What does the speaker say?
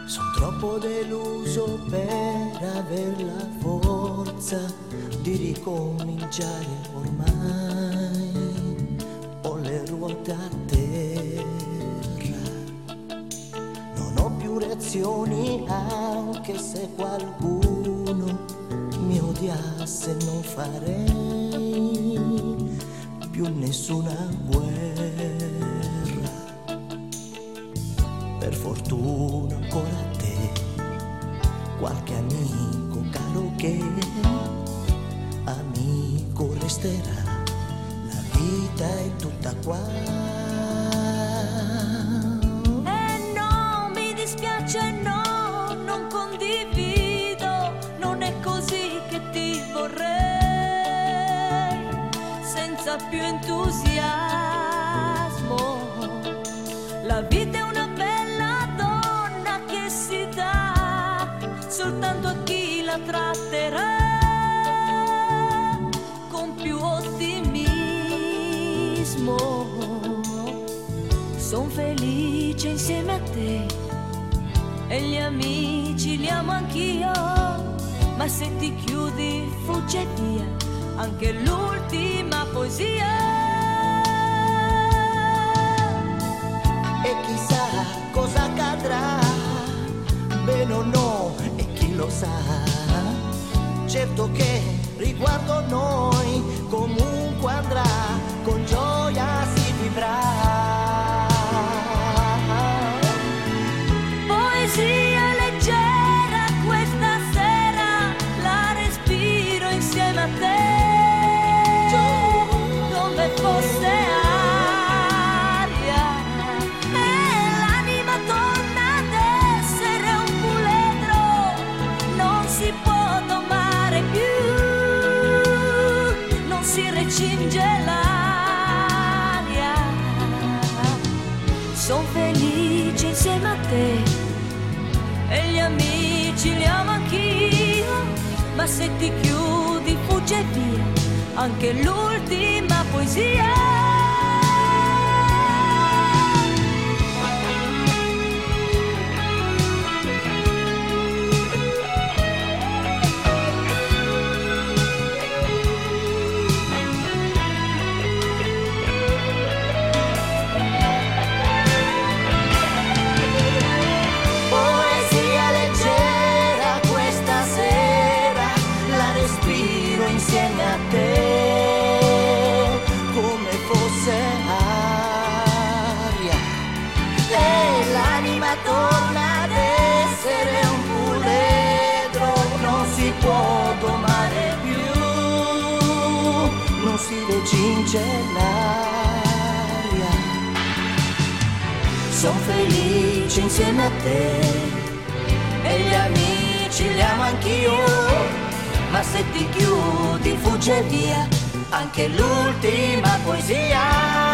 Sono troppo deluso per aver la forza di ricominciare ormai. Ho le ruote a terra, non ho più reazioni anche se qualcuno mi odiasse, non farei più nessuna guerra. Per fortuna ancora te, qualche amico caro che amico resterà, la vita è tutta qua. E no, mi dispiace, no, non condivido, non è così che ti vorrei, senza più entusiasmo. La vita è una bella donna che si dà soltanto a chi la tratterà con più ottimismo. Son felice insieme a te e gli amici li amo anch'io, ma se ti chiudi fugge via anche l'ultima poesia. E chissà cosa accadrà, bene o no, e chi lo sa. Certo che riguardo noi comunque andrà, con gioia si vivrà. Poesia leggera questa sera, la respiro insieme a te, come fosse aria, e l'anima torna ad essere un puledro, non si può domare più, non si recinge l'aria. Son felice insieme a te e gli amici li amo anch'io, ma se ti chiudi fugge via anche l'ultima poesia. Poesia leggera questa sera, la respiro insieme a te, come fosse aria, e l'anima torna ad essere un puledro, non si può domare più, non si recinge l'aria. Son felice insieme a te e gli amici li amo anch'io, ma se ti chiudi fugge via anche l'ultima poesia.